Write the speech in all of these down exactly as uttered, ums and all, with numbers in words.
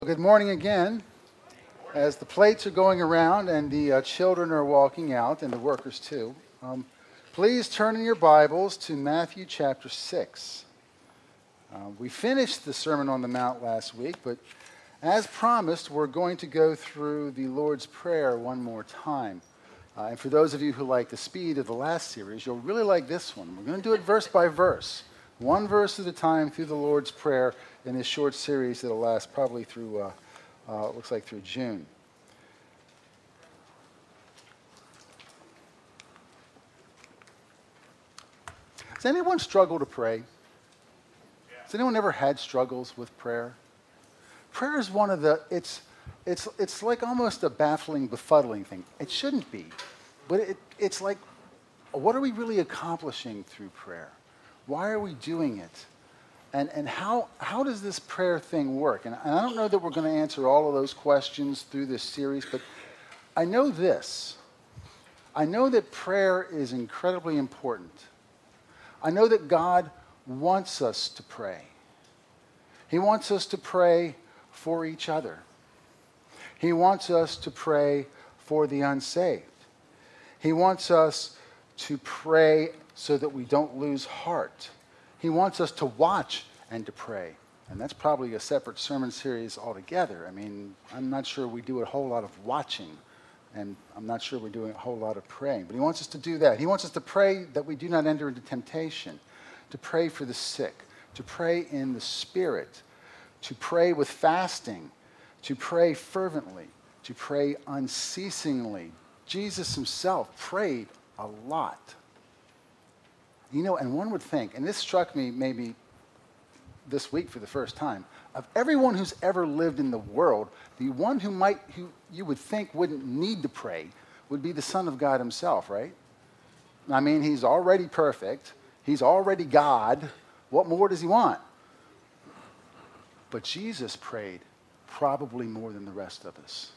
Good morning again. As the plates are going around and the uh, children are walking out, and the workers too, um, please turn in your Bibles to Matthew chapter six. Uh, we finished the Sermon on the Mount last week, but as promised, we're going to go through the Lord's Prayer one more time. Uh, and for those of you who like the speed of the last series, you'll really like this one. We're going to do it verse by verse, one verse at a time through the Lord's Prayer in this short series that'll last probably through, uh, uh, it looks like through June. Does anyone struggle to pray? Has anyone ever had struggles with prayer? Prayer is one of the, it's, it's, it's like almost a baffling, befuddling thing. It shouldn't be, but it, it's like, what are we really accomplishing through prayer? Why are we doing it? And, and how, how does this prayer thing work? And, and I don't know that we're going to answer all of those questions through this series, but I know this. I know that prayer is incredibly important. I know that God wants us to pray. He wants us to pray for each other. He wants us to pray for the unsaved. He wants us to pray so that we don't lose heart. He wants us to watch and to pray. And that's probably a separate sermon series altogether. I mean, I'm not sure we do a whole lot of watching, and I'm not sure we're doing a whole lot of praying. But he wants us to do that. He wants us to pray that we do not enter into temptation, to pray for the sick, to pray in the Spirit, to pray with fasting, to pray fervently, to pray unceasingly. Jesus himself prayed a lot. You know, and one would think, and this struck me maybe this week for the first time, of everyone who's ever lived in the world, the one who might, who you would think wouldn't need to pray would be the Son of God himself, right? I mean, he's already perfect. He's already God. What more does he want? But Jesus prayed probably more than the rest of us.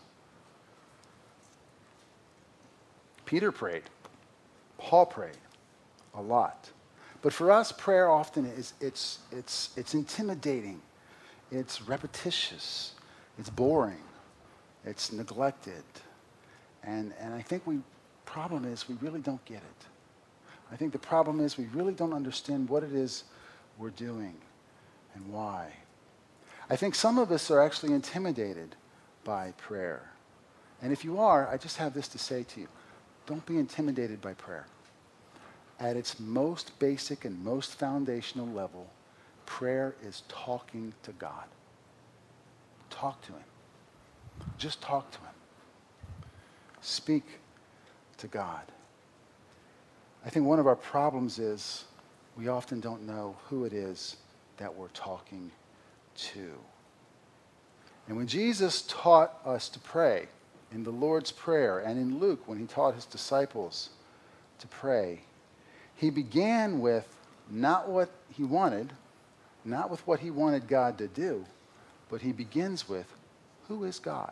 Peter prayed. Paul prayed. A lot. But for us, prayer often is, it's, it's, it's intimidating. It's repetitious. It's boring. It's neglected. And, and I think the problem is we really don't get it. I think the problem is we really don't understand what it is we're doing and why. I think some of us are actually intimidated by prayer. And if you are, I just have this to say to you. Don't be intimidated by prayer. At its most basic and most foundational level, prayer is talking to God. Talk to him. Just talk to him. Speak to God. I think one of our problems is we often don't know who it is that we're talking to. And when Jesus taught us to pray in the Lord's Prayer, and in Luke when he taught his disciples to pray, he began with not what he wanted, not with what he wanted God to do, but he begins with, who is God?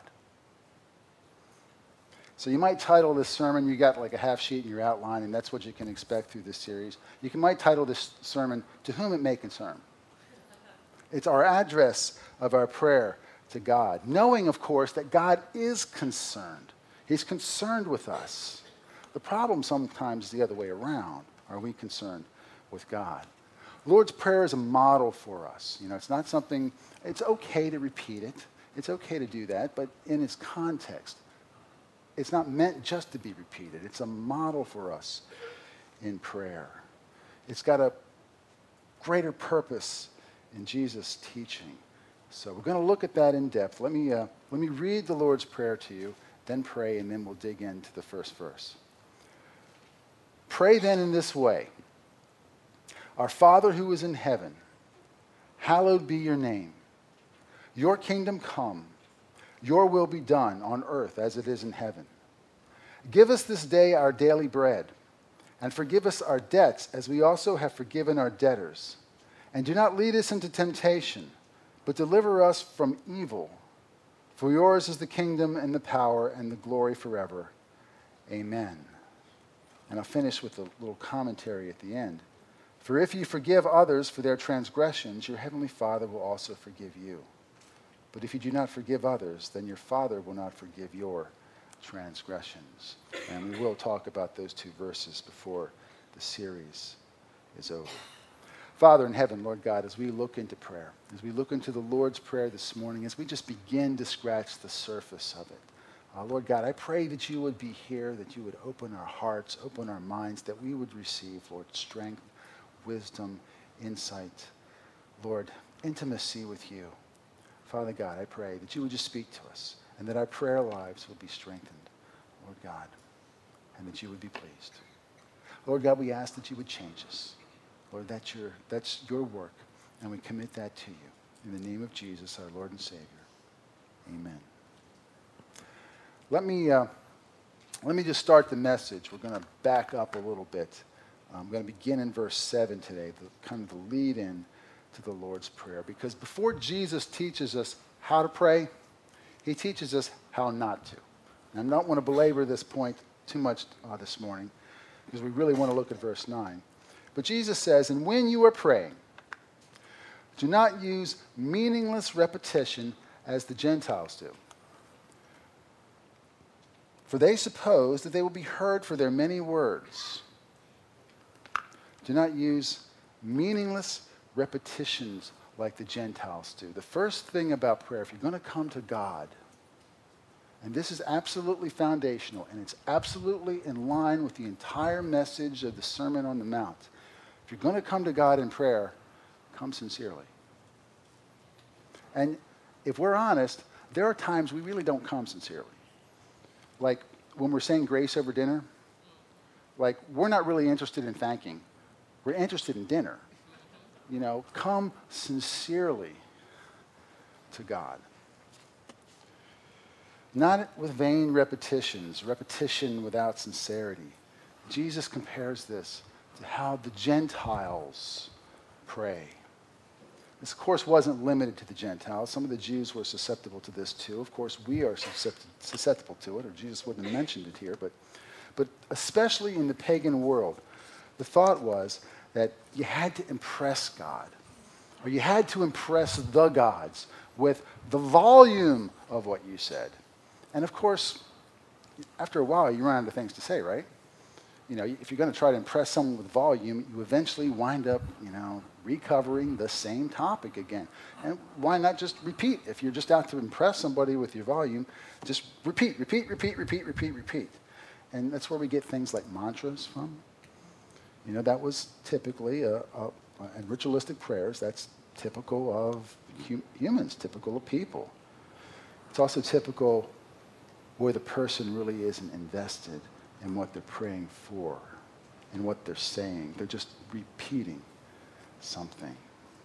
So you might title this sermon, you got like a half sheet in your outline, and that's what you can expect through this series. You can, might title this sermon, To Whom It May Concern. It's our address of our prayer to God, knowing, of course, that God is concerned. He's concerned with us. The problem sometimes is the other way around. Are we concerned with God? Lord's Prayer is a model for us. You know, it's not something, it's okay to repeat it. It's okay to do that, but in its context. It's not meant just to be repeated. It's a model for us in prayer. It's got a greater purpose in Jesus' teaching. So we're going to look at that in depth. Let me, uh, let me read the Lord's Prayer to you, then pray, and then we'll dig into the first verse. Pray then in this way. Our Father who is in heaven, hallowed be your name. Your kingdom come. Your will be done on earth as it is in heaven. Give us this day our daily bread, and forgive us our debts as we also have forgiven our debtors. And do not lead us into temptation, but deliver us from evil. For yours is the kingdom and the power and the glory forever. Amen. And I'll finish with a little commentary at the end. For if you forgive others for their transgressions, your heavenly Father will also forgive you. But if you do not forgive others, then your Father will not forgive your transgressions. And we will talk about those two verses before the series is over. Father in heaven, Lord God, as we look into prayer, as we look into the Lord's Prayer this morning, as we just begin to scratch the surface of it, uh, Lord God, I pray that you would be here, that you would open our hearts, open our minds, that we would receive, Lord, strength, wisdom, insight, Lord, intimacy with you. Father God, I pray that you would just speak to us and that our prayer lives would be strengthened, Lord God, and that you would be pleased. Lord God, we ask that you would change us. Lord, that's your, that's your work, and we commit that to you. In the name of Jesus, our Lord and Savior, amen. Let me, uh, let me just start the message. We're going to back up a little bit. I'm going to begin in verse seven today, the, kind of the lead-in to the Lord's Prayer. Because before Jesus teaches us how to pray, he teaches us how not to. And I don't want to belabor this point too much uh, this morning, because we really want to look at verse nine. But Jesus says, and when you are praying, do not use meaningless repetition as the Gentiles do. For they suppose that they will be heard for their many words. Do not use meaningless repetitions like the Gentiles do. The first thing about prayer, if you're going to come to God, and this is absolutely foundational, and it's absolutely in line with the entire message of the Sermon on the Mount. If you're going to come to God in prayer, come sincerely. And if we're honest, there are times we really don't come sincerely. Like when we're saying grace over dinner, like we're not really interested in thanking. We're interested in dinner. You know, come sincerely to God. Not with vain repetitions, repetition without sincerity. Jesus compares this to how the Gentiles pray. This, of course, wasn't limited to the Gentiles. Some of the Jews were susceptible to this too. Of course, we are susceptible to it, or Jesus wouldn't have mentioned it here. But, but especially in the pagan world, the thought was that you had to impress God, or you had to impress the gods with the volume of what you said. And of course, after a while, you run out of things to say, right? You know, if you're going to try to impress someone with volume, you eventually wind up, you know, recovering the same topic again. And why not just repeat? If you're just out to impress somebody with your volume, just repeat, repeat, repeat, repeat, repeat, repeat. And that's where we get things like mantras from. You know, that was typically, a, a, and ritualistic prayers, that's typical of hum, humans, typical of people. It's also typical where the person really isn't invested in what they're praying for and what they're saying. They're just repeating something.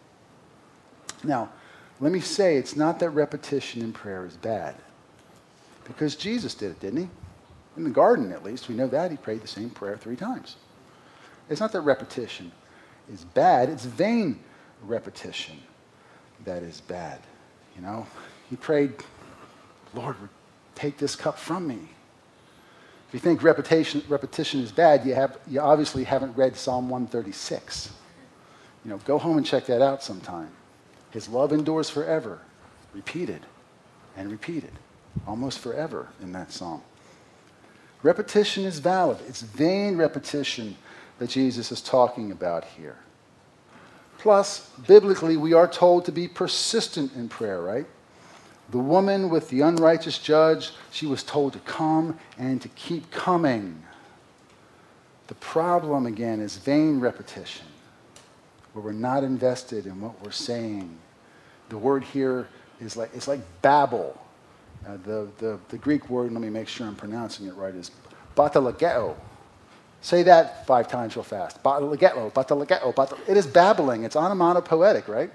Now, let me say it's not that repetition in prayer is bad, because Jesus did it, didn't he? In the garden, at least, we know that. He prayed the same prayer three times. It's not that repetition is bad. It's vain repetition that is bad. You know, he prayed, Lord, take this cup from me. If you think repetition, repetition is bad, you, have, you obviously haven't read Psalm one thirty-six. You know, go home and check that out sometime. His love endures forever. Repeated and repeated. Almost forever in that psalm. Repetition is valid. It's vain repetition that Jesus is talking about here. Plus, biblically, we are told to be persistent in prayer, right? The woman with the unrighteous judge, she was told to come and to keep coming. The problem, again, is vain repetition, where we're not invested in what we're saying. The word here is like, it's like babble. Uh, the, the, the Greek word, let me make sure I'm pronouncing it right, is batalageo. Say that five times real fast. Batalageo, batalageo, batal. It is babbling. It's onomatopoetic, right?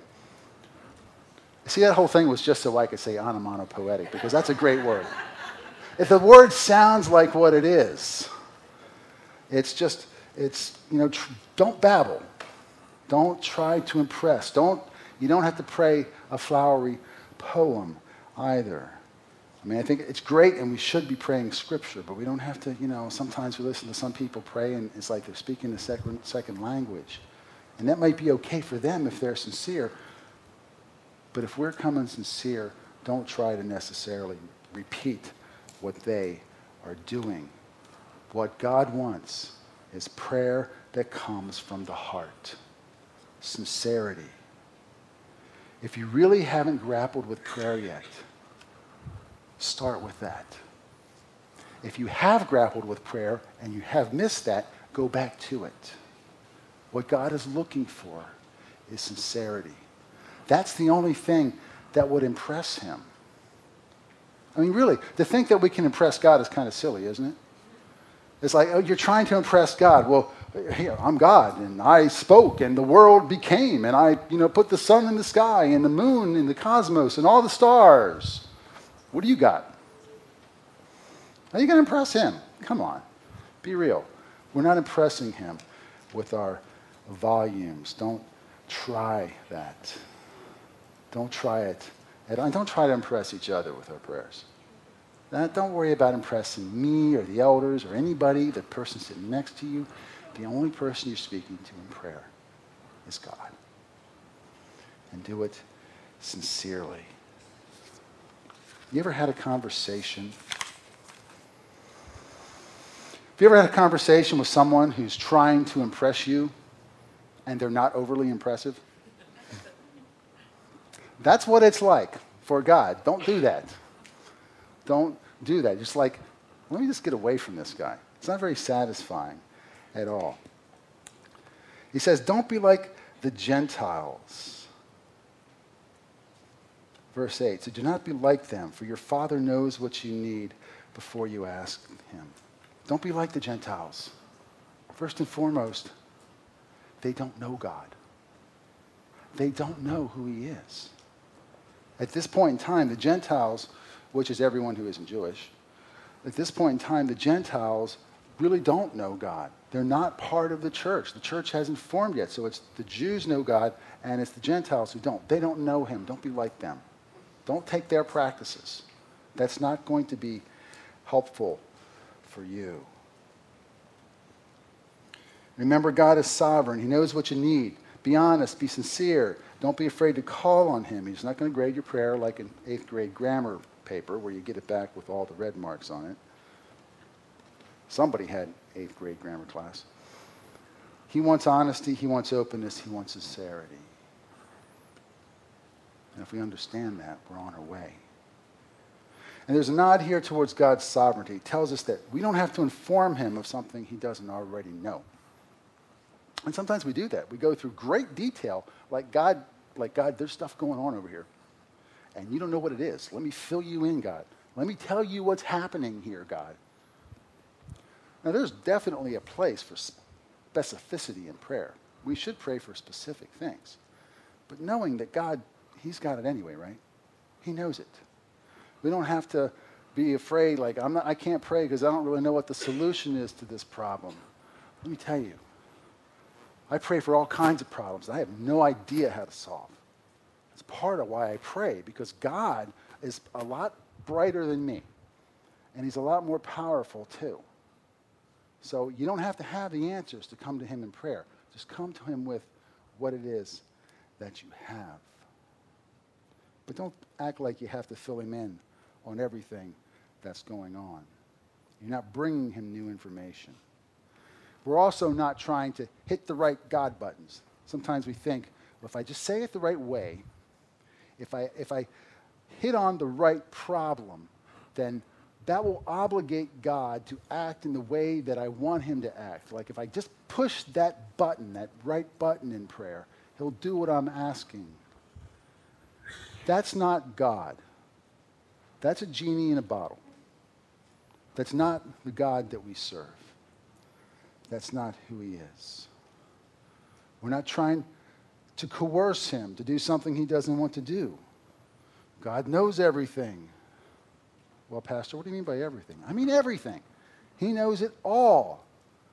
See, that whole thing was just so I could say onomatopoetic, because that's a great word. If the word sounds like what it is, it's just, it's, you know, tr- don't babble. Don't try to impress. Don't, you don't have to pray a flowery poem either. I mean, I think it's great, and we should be praying Scripture, but we don't have to, you know, sometimes we listen to some people pray, and it's like they're speaking a second, second language. And that might be okay for them if they're sincere. But if we're coming sincere, don't try to necessarily repeat what they are doing. What God wants is prayer that comes from the heart. Sincerity. If you really haven't grappled with prayer yet, start with that. If you have grappled with prayer and you have missed that, go back to it. What God is looking for is sincerity. That's the only thing that would impress him. I mean, really, to think that we can impress God is kind of silly, isn't it? It's like, oh, you're trying to impress God. Well, here, I'm God, and I spoke, and the world became, and I, you know, put the sun in the sky, and the moon in the cosmos, and all the stars. What do you got? How are you going to impress him? Come on, be real. We're not impressing him with our volumes. Don't try that. Don't try it. And don't try to impress each other with our prayers. Now, don't worry about impressing me or the elders or anybody, the person sitting next to you. The only person you're speaking to in prayer is God. And do it sincerely. You ever had a conversation? Have you ever had a conversation with someone who's trying to impress you and they're not overly impressive? That's what it's like for God. Don't do that. Don't do that. Just like, let me just get away from this guy. It's not very satisfying at all. He says, don't be like the Gentiles. Verse eight, so do not be like them, for your Father knows what you need before you ask him. Don't be like the Gentiles. First and foremost, they don't know God. They don't know who he is. At this point in time, the Gentiles, which is everyone who isn't Jewish, at this point in time, the Gentiles really don't know God. They're not part of the church. The church hasn't formed yet, so it's the Jews know God, and it's the Gentiles who don't. They don't know him. Don't be like them. Don't take their practices. That's not going to be helpful for you. Remember, God is sovereign. He knows what you need. Be honest. Be sincere. Don't be afraid to call on him. He's not going to grade your prayer like an eighth grade grammar paper where you get it back with all the red marks on it. Somebody had eighth grade grammar class. He wants honesty. He wants openness. He wants sincerity. And if we understand that, we're on our way. And there's a nod here towards God's sovereignty. It tells us that we don't have to inform him of something he doesn't already know. And sometimes we do that. We go through great detail, like God, like God, there's stuff going on over here. And you don't know what it is. Let me fill you in, God. Let me tell you what's happening here, God. Now, there's definitely a place for specificity in prayer. We should pray for specific things. But knowing that God, he's got it anyway, right? He knows it. We don't have to be afraid, like, I'm not, I can't pray because I don't really know what the solution is to this problem. Let me tell you, I pray for all kinds of problems I have no idea how to solve. It's part of why I pray, because God is a lot brighter than me, and he's a lot more powerful too. So you don't have to have the answers to come to him in prayer. Just come to him with what it is that you have. But don't act like you have to fill him in on everything that's going on. You're not bringing him new information. We're also not trying to hit the right God buttons. Sometimes we think, well, if I just say it the right way, if I, if I hit on the right problem, then that will obligate God to act in the way that I want him to act. Like if I just push that button, that right button in prayer, he'll do what I'm asking. That's not God. That's a genie in a bottle. That's not the God that we serve. That's not who he is. We're not trying to coerce him to do something he doesn't want to do. God knows everything. Well, Pastor, what do you mean by everything? I mean everything. He knows it all.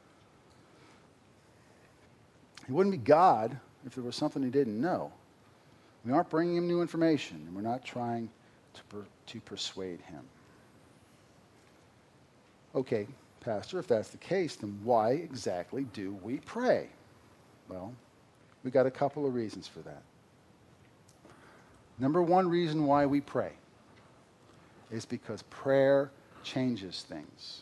He wouldn't be God if there was something he didn't know. We aren't bringing him new information, and we're not trying to, per, to persuade him. Okay, Pastor, if that's the case, then why exactly do we pray? Well, we have got a couple of reasons for that. Number one reason why we pray is because prayer changes things.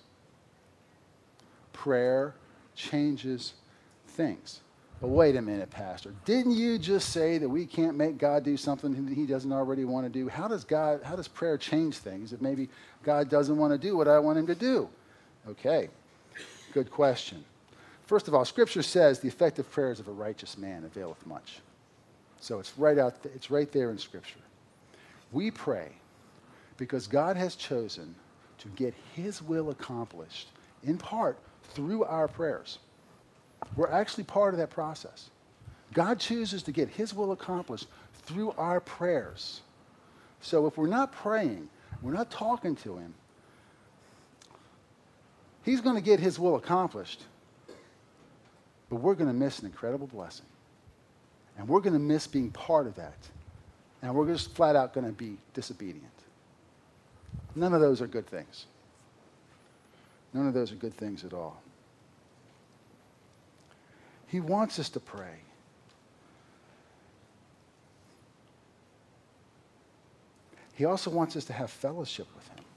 Prayer changes things. But wait a minute, Pastor. Didn't you just say that we can't make God do something that he doesn't already want to do? How does God, how does prayer change things if maybe God doesn't want to do what I want him to do? Okay, good question. First of all, Scripture says the effective prayers of a righteous man availeth much. So it's right out th- it's right there in Scripture. We pray because God has chosen to get his will accomplished, in part, through our prayers. We're actually part of that process. God chooses to get his will accomplished through our prayers. So if we're not praying, we're not talking to him, he's going to get his will accomplished, but we're going to miss an incredible blessing. And we're going to miss being part of that. And we're just flat out going to be disobedient. None of those are good things. None of those are good things at all. He wants us to pray. He also wants us to have fellowship with him.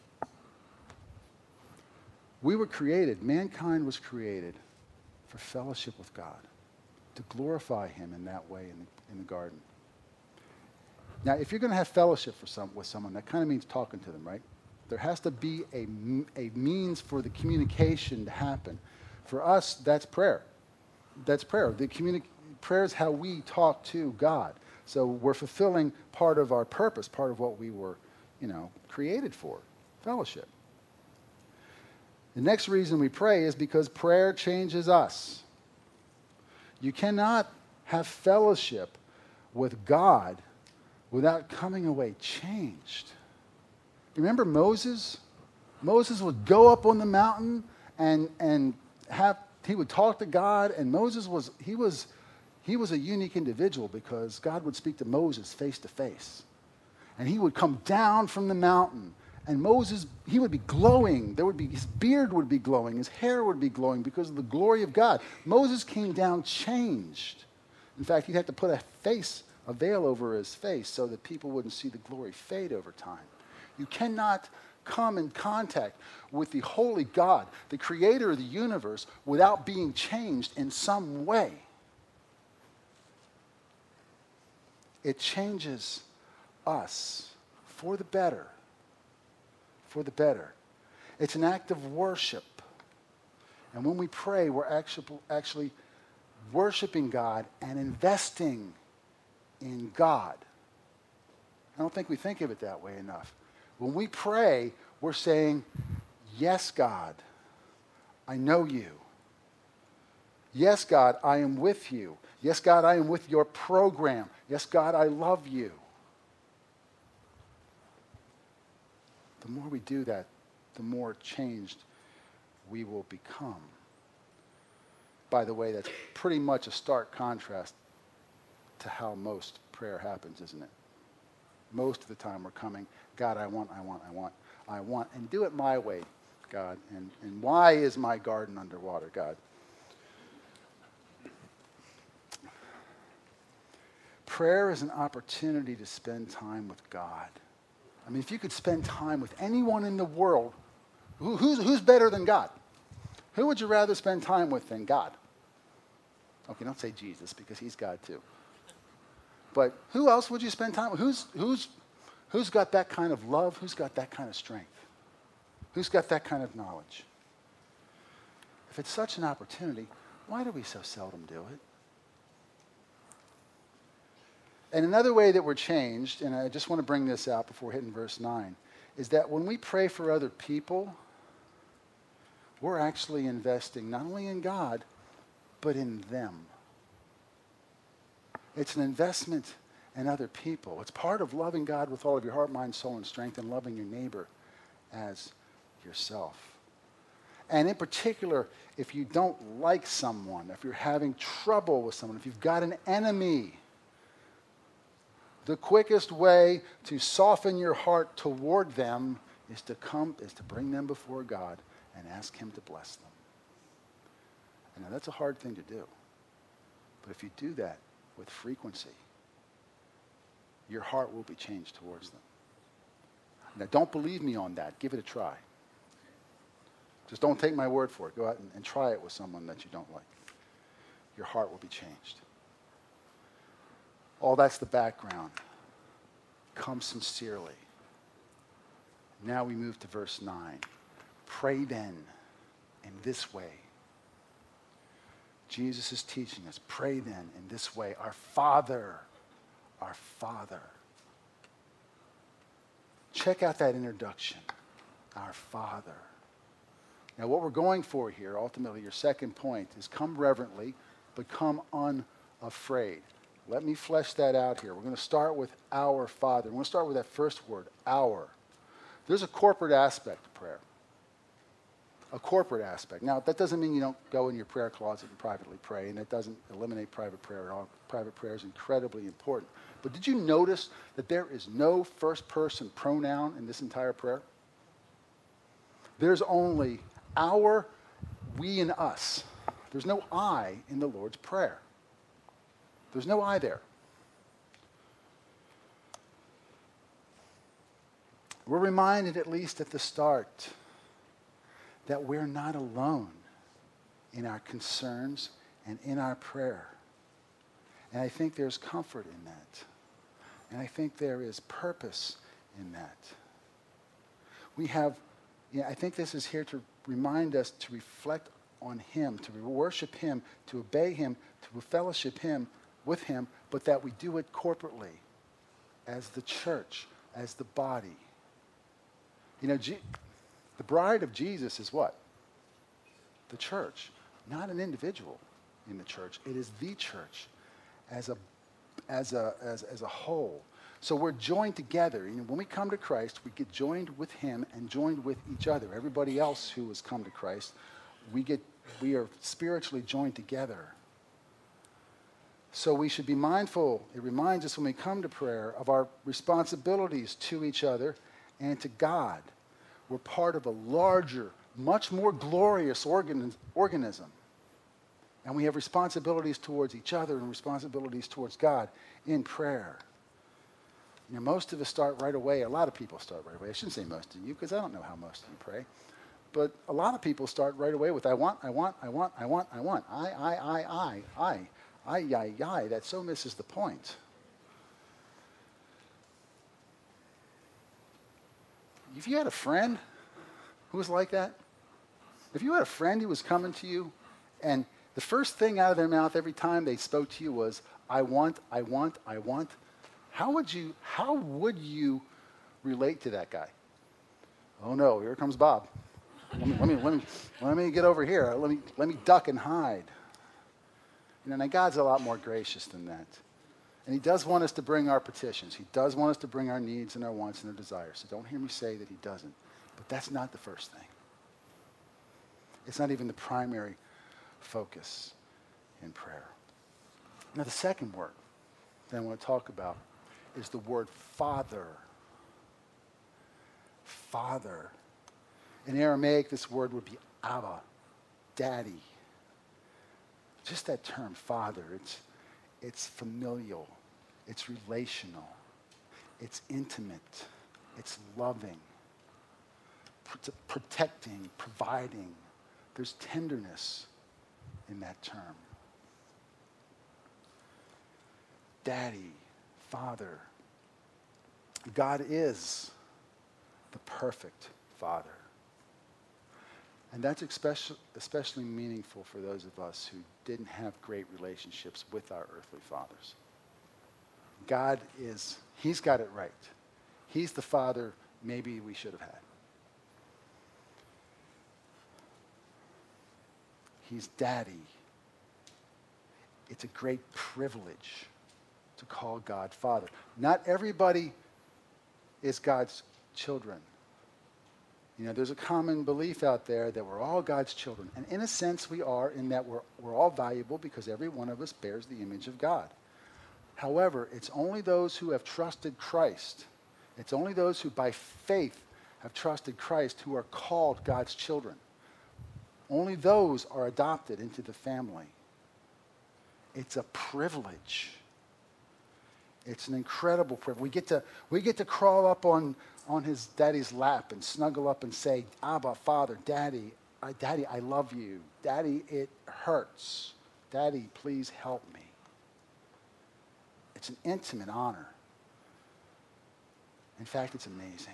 We were created, mankind was created for fellowship with God, to glorify him in that way in the, in the garden. Now, if you're going to have fellowship for some, with someone, that kind of means talking to them, right? There has to be a, a means for the communication to happen. For us, that's prayer. That's prayer. The communi- prayer is how we talk to God. So we're fulfilling part of our purpose, part of what we were, you know, created for, fellowship. The next reason we pray is because prayer changes us. You cannot have fellowship with God without coming away changed. Remember Moses? Moses would go up on the mountain and, and have, he would talk to God, and Moses was, he was, he was a unique individual because God would speak to Moses face to face. And he would come down from the mountain, and Moses, he would be glowing. There would be, his beard would be glowing, his hair would be glowing because of the glory of God. Moses came down changed. In fact, he'd have to put a face, a veil over his face so that people wouldn't see the glory fade over time. You cannot come in contact with the holy God, the creator of the universe, without being changed in some way. It changes us for the better. For the better. It's an act of worship. And when we pray, we're actually, actually worshiping God and investing in God. I don't think we think of it that way enough. When we pray, we're saying, yes, God, I know you. Yes, God, I am with you. Yes, God, I am with your program. Yes, God, I love you. The more we do that, the more changed we will become. By the way, that's pretty much a stark contrast to how most prayer happens, isn't it? Most of the time we're coming, God, I want, I want, I want, I want, and do it my way, God. And, and why is my garden underwater, God? Prayer is an opportunity to spend time with God. I mean, if you could spend time with anyone in the world, who, who's, who's better than God? Who would you rather spend time with than God? Okay, don't say Jesus, because he's God too. But who else would you spend time with? Who's, who's, who's got that kind of love? Who's got that kind of strength? Who's got that kind of knowledge? If it's such an opportunity, why do we so seldom do it? And another way that we're changed, and I just want to bring this out before hitting verse nine, is that when we pray for other people, we're actually investing not only in God, but in them. It's an investment in other people. It's part of loving God with all of your heart, mind, soul, and strength, and loving your neighbor as yourself. And in particular, if you don't like someone, if you're having trouble with someone, if you've got an enemy, the quickest way to soften your heart toward them is to come, is to bring them before God and ask him to bless them. I know that's a hard thing to do. But if you do that with frequency, your heart will be changed towards them. Now, don't believe me on that. Give it a try. Just don't take my word for it. Go out and, and try it with someone that you don't like. Your heart will be changed. All that's the background. Come sincerely. Now we move to verse nine. Pray then in this way. Jesus is teaching us. Pray then in this way. Our Father, our Father. Check out that introduction. Our Father. Now what we're going for here, ultimately, your second point, is come reverently, but come unafraid. Let me flesh that out here. We're going to start with our Father. We're going to start with that first word, our. There's a corporate aspect to prayer. A corporate aspect. Now, that doesn't mean you don't go in your prayer closet and privately pray, and it doesn't eliminate private prayer at all. Private prayer is incredibly important. But did you notice that there is no first-person pronoun in this entire prayer? There's only our, we, and us. There's no I in the Lord's Prayer. There's no I there. We're reminded, at least at the start, that we're not alone in our concerns and in our prayer. And I think there's comfort in that. And I think there is purpose in that. We have, yeah, I think this is here to remind us to reflect on him, to worship him, to obey him, to fellowship him, with him, but that we do it corporately, as the church, as the body. You know, G- the bride of Jesus is what? The church, not an individual in the church. It is the church as a, as a, as, as a whole. So we're joined together. You know, when we come to Christ, we get joined with him and joined with each other. Everybody else who has come to Christ, we get, we are spiritually joined together. So we should be mindful, it reminds us when we come to prayer, of our responsibilities to each other and to God. We're part of a larger, much more glorious organ- organism. And we have responsibilities towards each other and responsibilities towards God in prayer. You know, most of us start right away, a lot of people start right away. I shouldn't say most of you, because I don't know how most of you pray. But a lot of people start right away with, I want, I want, I want, I want, I want. I, I, I, I, I. Ay, ay, ay, that so misses the point. If you had a friend who was like that, if you had a friend who was coming to you, and the first thing out of their mouth every time they spoke to you was, I want, I want, I want, how would you, how would you relate to that guy? Oh no, here comes Bob. Let me, let me, let me, let me get over here. Let me, let me duck and hide. You know, now God's a lot more gracious than that. And he does want us to bring our petitions. He does want us to bring our needs and our wants and our desires. So don't hear me say that he doesn't. But that's not the first thing. It's not even the primary focus in prayer. Now the second word that I want to talk about is the word Father. Father. In Aramaic, this word would be Abba, Daddy. Just that term, Father, it's, it's familial, it's relational, it's intimate, it's loving, pr- protecting, providing. There's tenderness in that term. Daddy, Father. God is the perfect Father. And that's especially, especially meaningful for those of us who didn't have great relationships with our earthly fathers. God is, he's got it right. He's the Father maybe we should have had. He's Daddy. It's a great privilege to call God Father. Not everybody is God's children. You know, there's a common belief out there that we're all God's children. And in a sense, we are, in that we're, we're all valuable because every one of us bears the image of God. However, it's only those who have trusted Christ, it's only those who by faith have trusted Christ who are called God's children. Only those are adopted into the family. It's a privilege. It's an incredible privilege. We get to, we get to crawl up on, on his daddy's lap and snuggle up and say, Abba, Father, Daddy, I, Daddy, I love you. Daddy, it hurts. Daddy, please help me. It's an intimate honor. In fact, it's amazing.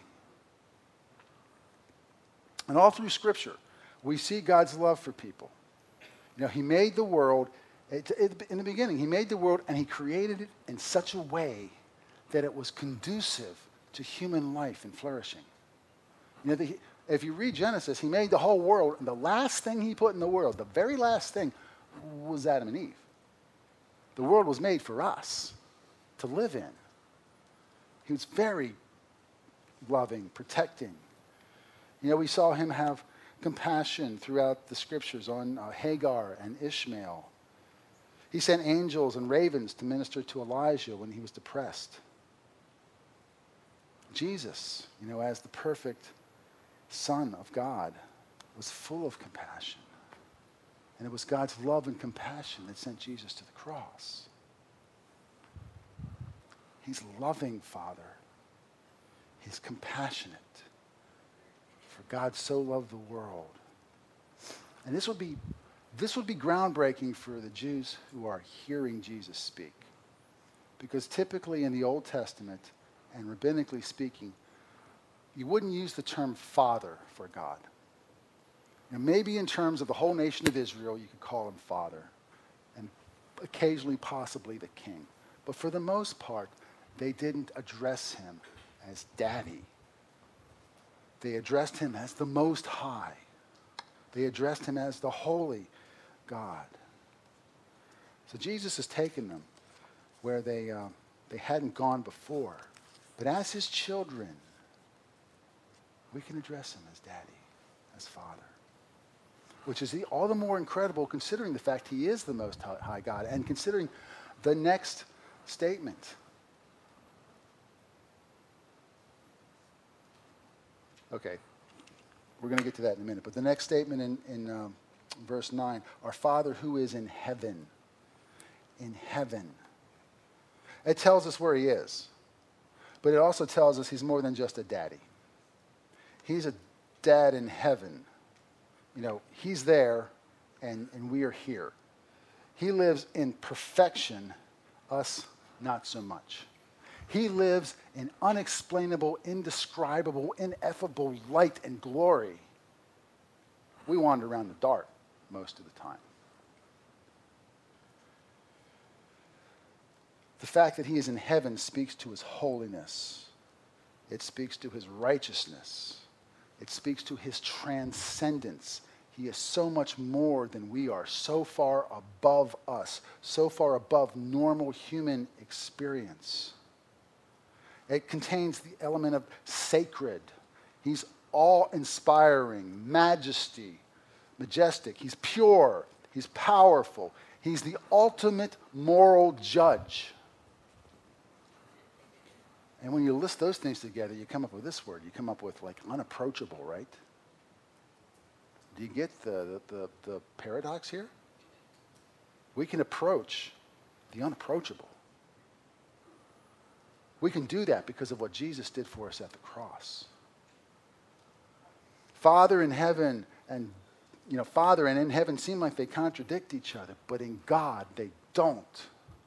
And all through Scripture, we see God's love for people. You know, he made the world, it, it, in the beginning, he made the world and he created it in such a way that it was conducive to human life and flourishing. You know, the, if you read Genesis, he made the whole world, and the last thing he put in the world, the very last thing, was Adam and Eve. The world was made for us to live in. He was very loving, protecting. You know, we saw him have compassion throughout the scriptures on uh, Hagar and Ishmael. He sent angels and ravens to minister to Elijah when he was depressed. Jesus, you know, as the perfect Son of God, was full of compassion. And it was God's love and compassion that sent Jesus to the cross. He's a loving Father. He's compassionate. For God so loved the world. And this would be, this would be groundbreaking for the Jews who are hearing Jesus speak. Because typically in the Old Testament, and rabbinically speaking, you wouldn't use the term Father for God. Now, maybe in terms of the whole nation of Israel, you could call him Father, and occasionally possibly the King. But for the most part, they didn't address him as Daddy. They addressed him as the Most High. They addressed him as the Holy God. So Jesus has taken them where they, uh, they hadn't gone before. But as his children, we can address him as Daddy, as Father. Which is the, all the more incredible considering the fact he is the Most High God and considering the next statement. Okay, we're going to get to that in a minute. But the next statement in, in um, verse nine, our Father who is in heaven. In heaven. It tells us where he is. But it also tells us he's more than just a daddy. He's a dad in heaven. You know, he's there and, and we are here. He lives in perfection, us not so much. He lives in unexplainable, indescribable, ineffable light and glory. We wander around the dark most of the time. The fact that he is in heaven speaks to his holiness. It speaks to his righteousness. It speaks to his transcendence. He is so much more than we are, so far above us, so far above normal human experience. It contains the element of sacred. He's awe-inspiring, majesty, majestic. He's pure. He's powerful. He's the ultimate moral judge. And when you list those things together, you come up with this word. You come up with like unapproachable, right? Do you get the, the, the, the paradox here? We can approach the unapproachable. We can do that because of what Jesus did for us at the cross. Father in heaven and, you know, Father and in heaven seem like they contradict each other, but in God they don't.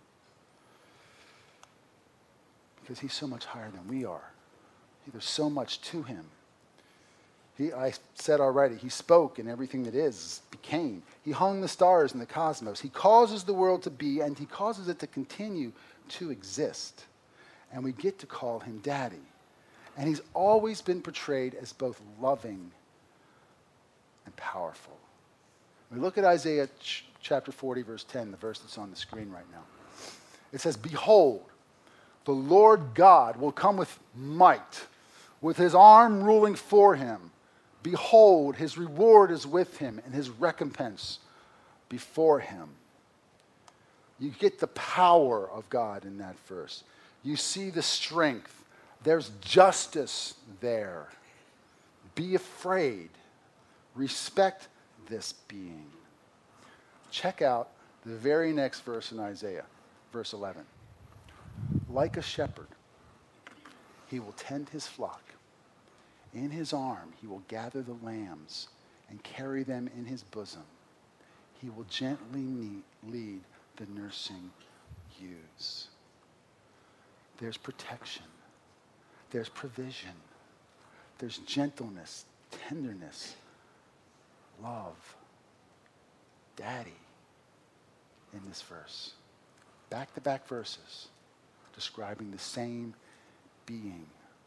Because he's so much higher than we are. There's so much to him. He, I said already, he spoke and everything that is became. He hung the stars in the cosmos. He causes the world to be and he causes it to continue to exist. And we get to call him Daddy. And he's always been portrayed as both loving and powerful. We look at Isaiah ch- chapter forty, verse ten, the verse that's on the screen right now. It says, behold, the Lord God will come with might, with his arm ruling for him. Behold, his reward is with him, and his recompense before him. You get the power of God in that verse. You see the strength. There's justice there. Be afraid. Respect this being. Check out the very next verse in Isaiah, verse eleven. like a shepherd, he will tend his flock. In his arm, he will gather the lambs and carry them in his bosom. He will gently meet, lead the nursing ewes. There's protection. There's provision. There's gentleness, tenderness, love, daddy in this verse. Back-to-back verses describing the same being.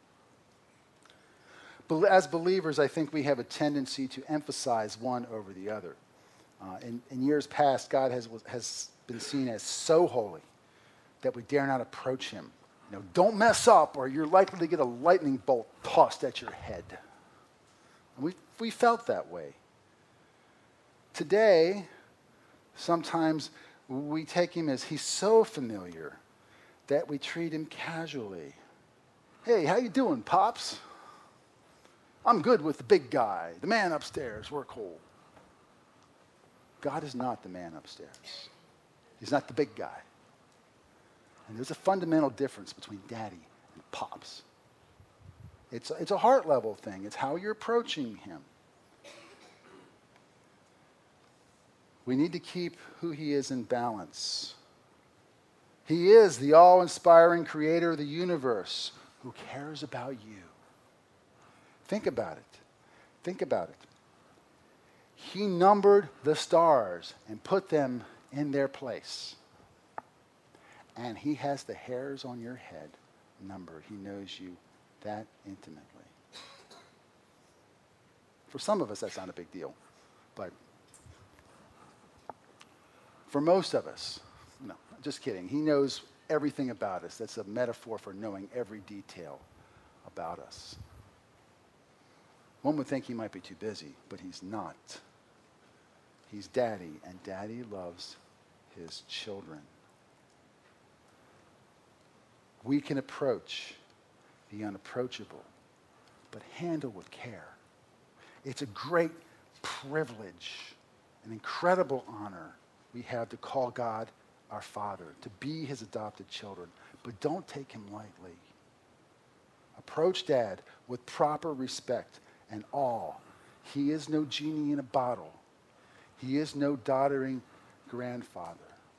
But as believers, I think we have a tendency to emphasize one over the other. Uh, in, in years past, God has, has been seen as so holy that we dare not approach him. You know, don't mess up or you're likely to get a lightning bolt tossed at your head. And we, we felt that way. Today, sometimes we take him as he's so familiar that we treat him casually. Hey, how you doing, Pops? I'm good with the big guy, the man upstairs, we're cool. God is not the man upstairs. He's not the big guy. And there's a fundamental difference between daddy and Pops. It's a, it's a heart level thing. It's how you're approaching him. We need to keep who he is in balance. He is the awe-inspiring creator of the universe who cares about you. Think about it. Think about it. He numbered the stars and put them in their place. And he has the hairs on your head numbered. He knows you that intimately. For some of us, that's not a big deal. But for most of us, no, just kidding. He knows everything about us. That's a metaphor for knowing every detail about us. One would think he might be too busy, but he's not. He's daddy, and daddy loves his children. We can approach the unapproachable, but handle with care. It's a great privilege, an incredible honor we have to call God our Father, to be his adopted children, but don't take him lightly. Approach Dad with proper respect and awe. He is no genie in a bottle. He is no doddering grandfather.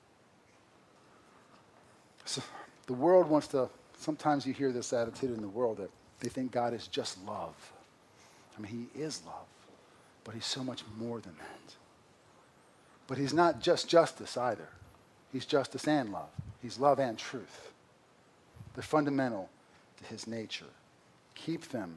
So the world wants to, sometimes you hear this attitude in the world that they think God is just love. I mean, he is love, but he's so much more than that. But he's not just justice either. He's justice and love. He's love and truth. They're fundamental to his nature. Keep them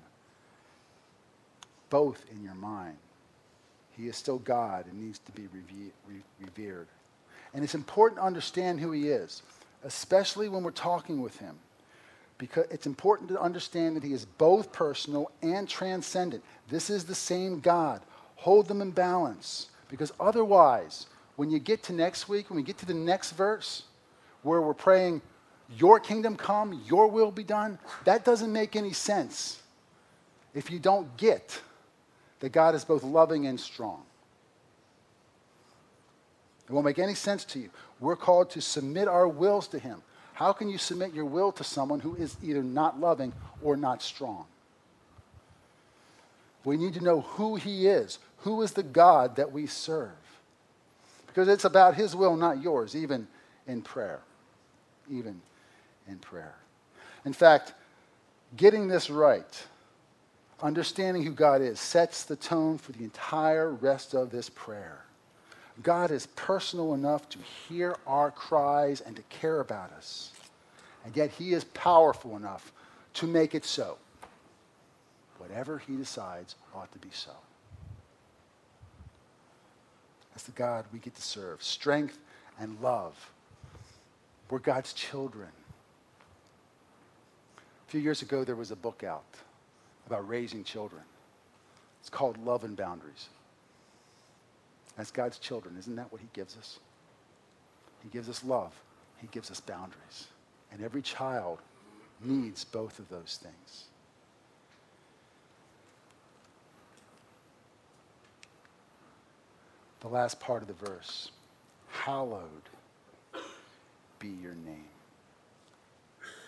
both in your mind. He is still God and needs to be reve- re- revered. And it's important to understand who he is, especially when we're talking with him, because it's important to understand that he is both personal and transcendent. This is the same God. Hold them in balance, because otherwise, when you get to next week, when we get to the next verse, where we're praying, your kingdom come, your will be done, that doesn't make any sense if you don't get that God is both loving and strong. It won't make any sense to you. We're called to submit our wills to him. How can you submit your will to someone who is either not loving or not strong? We need to know who he is. Who is the God that we serve? Because it's about his will, not yours, even in prayer. Even in prayer. In fact, getting this right, understanding who God is, sets the tone for the entire rest of this prayer. God is personal enough to hear our cries and to care about us. And yet he is powerful enough to make it so. Whatever he decides ought to be so. That's the God we get to serve. Strength and love. We're God's children. A few years ago, there was a book out about raising children. It's called Love and Boundaries. As God's children, isn't that what he gives us? He gives us love. He gives us boundaries. And every child needs both of those things. The last part of the verse, hallowed be your name.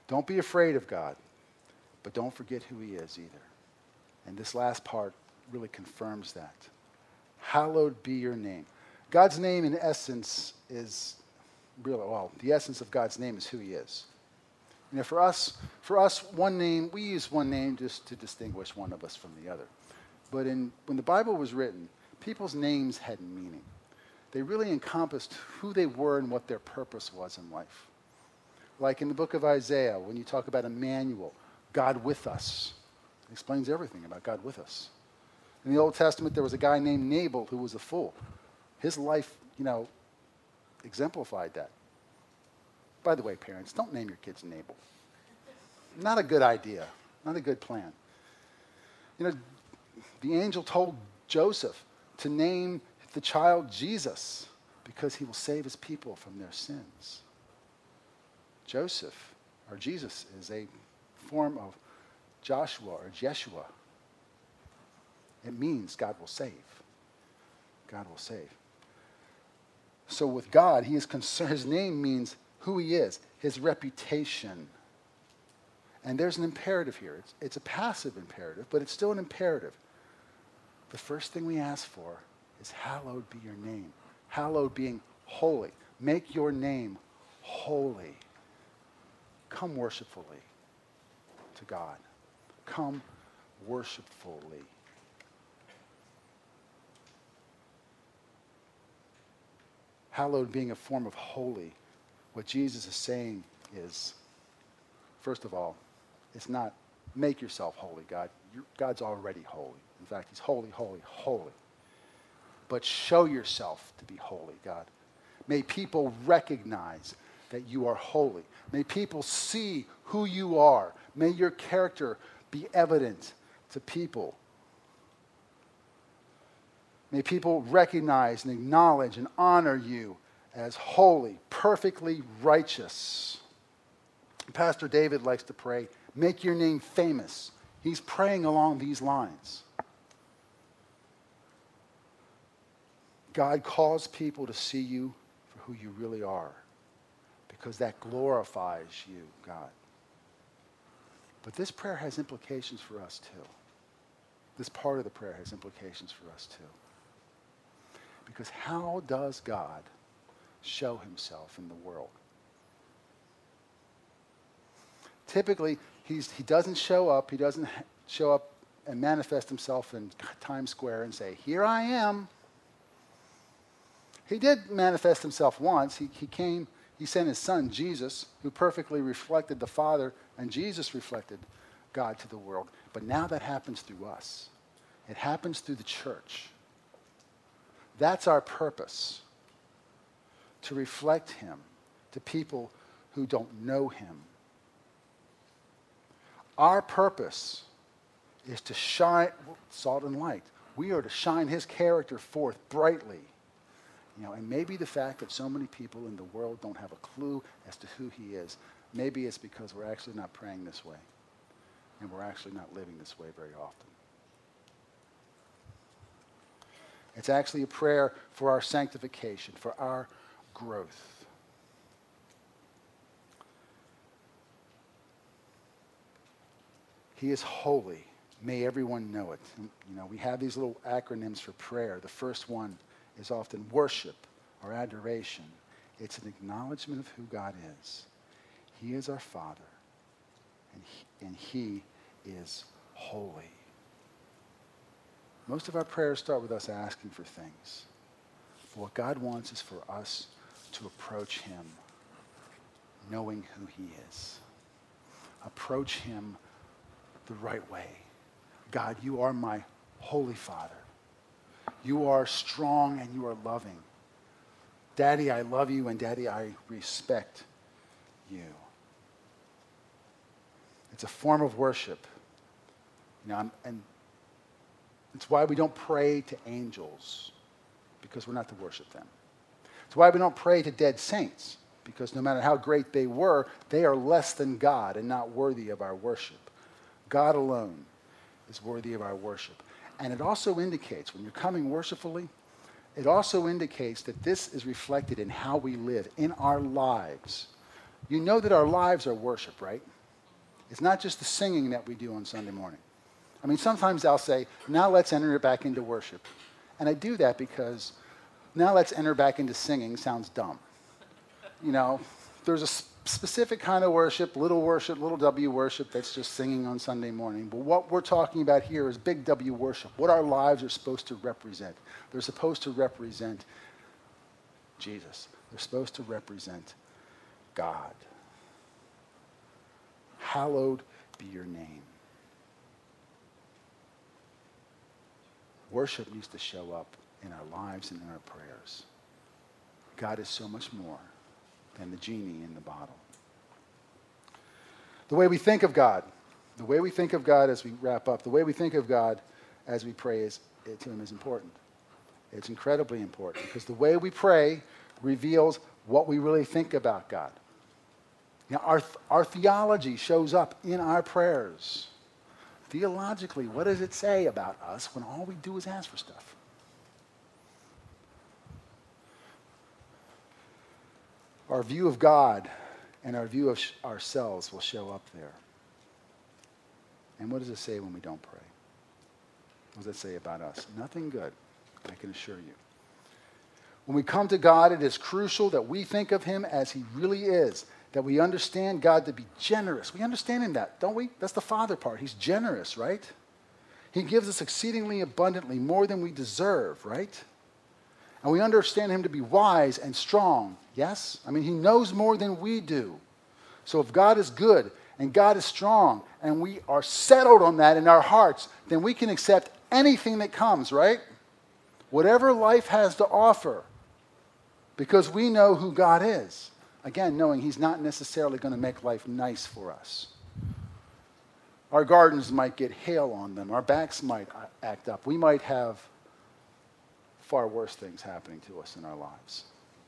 Don't be afraid of God, but don't forget who he is either. And this last part really confirms that. Hallowed be your name. God's name in essence is really, well, the essence of God's name is who he is. You know, for us, for us, one name, we use one name just to distinguish one of us from the other. But in, when the Bible was written, people's names had meaning. They really encompassed who they were and what their purpose was in life. Like in the book of Isaiah, when you talk about Emmanuel, God with us, it explains everything about God with us. In the Old Testament, there was a guy named Nabal who was a fool. His life, you know, exemplified that. By the way, parents, don't name your kids Nabal. Not a good idea. Not a good plan. You know, the angel told Joseph to name the child Jesus because he will save his people from their sins. Joseph, or Jesus, is a form of Joshua or Jeshua. It means God will save. God will save. So with God, he is concerned. His name means who he is, his reputation. And there's an imperative here. It's, it's a passive imperative, but it's still an imperative. The first thing we ask for is hallowed be your name. Hallowed being holy. Make your name holy. Come worshipfully to God. Come worshipfully. Hallowed being a form of holy. What Jesus is saying is, first of all, it's not make yourself holy, God. You're, God's already holy. In fact, he's holy, holy, holy. But show yourself to be holy, God. May people recognize that you are holy. May people see who you are. May your character be evident to people. May people recognize and acknowledge and honor you as holy, perfectly righteous. Pastor David likes to pray, make your name famous. He's praying along these lines. God calls people to see you for who you really are, because that glorifies you, God. But this prayer has implications for us too. This part of the prayer has implications for us too. Because how does God show himself in the world? Typically, he's, he doesn't show up. He doesn't show up and manifest himself in Times Square and say, here I am. He did manifest himself once. He, he came, he sent his son, Jesus, who perfectly reflected the Father, and Jesus reflected God to the world. But now that happens through us. It happens through the church. That's our purpose, to reflect him to people who don't know him. Our purpose is to shine, salt and light. We are to shine his character forth brightly. You know, and maybe the fact that so many people in the world don't have a clue as to who he is, maybe it's because we're actually not praying this way, and we're actually not living this way very often. It's actually a prayer for our sanctification, for our growth. He is holy. May everyone know it. You know, we have these little acronyms for prayer. The first one is often worship or adoration. It's an acknowledgement of who God is. He is our Father, and he, and he is holy. Most of our prayers start with us asking for things. But what God wants is for us to approach him knowing who he is. Approach him the right way. God, you are my holy Father. You are strong and you are loving. Daddy, I love you, and Daddy, I respect you. It's a form of worship. You know, I'm, and it's why we don't pray to angels, because we're not to worship them. It's why we don't pray to dead saints, because no matter how great they were, they are less than God and not worthy of our worship. God alone is worthy of our worship. And it also indicates, when you're coming worshipfully, it also indicates that this is reflected in how we live, in our lives. You know that our lives are worship, right? It's not just the singing that we do on Sunday morning. I mean, sometimes I'll say, now let's enter back into worship. And I do that because now let's enter back into singing sounds dumb. You know, there's a sp- specific kind of worship, little worship, little W worship, that's just singing on Sunday morning. But what we're talking about here is big W worship, what our lives are supposed to represent. They're supposed to represent Jesus. They're supposed to represent God. Hallowed be your name. Worship needs to show up in our lives and in our prayers. God is so much more than the genie in the bottle. The way we think of God, the way we think of God as we wrap up, the way we think of God as we pray is, to him is important. It's incredibly important because the way we pray reveals what we really think about God. Now, our, our theology shows up in our prayers. Theologically, what does it say about us when all we do is ask for stuff? Our view of God and our view of sh- ourselves will show up there. And what does it say when we don't pray? What does it say about us? Nothing good, I can assure you. When we come to God, it is crucial that we think of him as he really is, that we understand God to be generous. We understand him that, don't we? That's the Father part. He's generous, right? He gives us exceedingly abundantly more than we deserve, right? And we understand him to be wise and strong, yes? I mean, he knows more than we do. So if God is good and God is strong and we are settled on that in our hearts, then we can accept anything that comes, right? Whatever life has to offer, because we know who God is. Again, knowing he's not necessarily going to make life nice for us. Our gardens might get hail on them. Our backs might act up. We might have far worse things happening to us in our lives.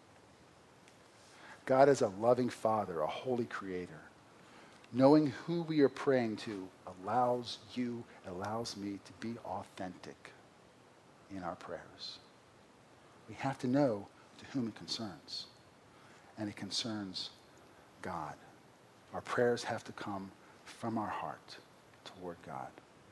God is a loving Father, a holy Creator. Knowing who we are praying to allows you, allows me to be authentic in our prayers. We have to know to whom it concerns. And it concerns God. Our prayers have to come from our heart toward God.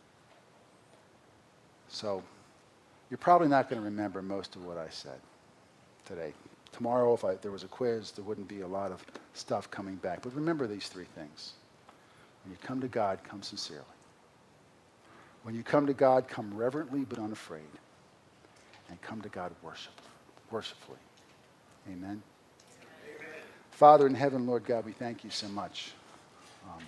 So, you're probably not going to remember most of what I said today. Tomorrow, if I, there was a quiz, there wouldn't be a lot of stuff coming back. But remember these three things. When you come to God, come sincerely. When you come to God, come reverently but unafraid. And come to God worship, worshipfully. Amen. Father in heaven, Lord God, we thank you so much. Um,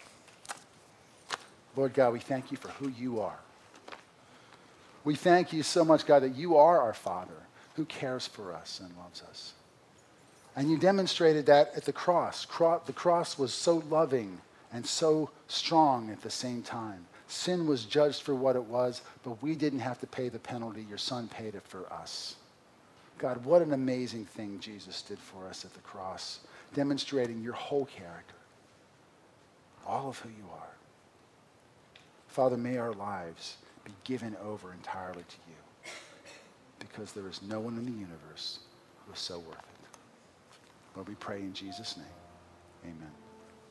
Lord God, we thank you for who you are. We thank you so much, God, that you are our Father who cares for us and loves us. And you demonstrated that at the cross. Cro- the cross was so loving and so strong at the same time. Sin was judged for what it was, but we didn't have to pay the penalty. Your Son paid it for us. God, what an amazing thing Jesus did for us at the cross, demonstrating your whole character, all of who you are. Father, may our lives be given over entirely to you, because there is no one in the universe who is so worth it. Lord, we pray in Jesus' name. Amen.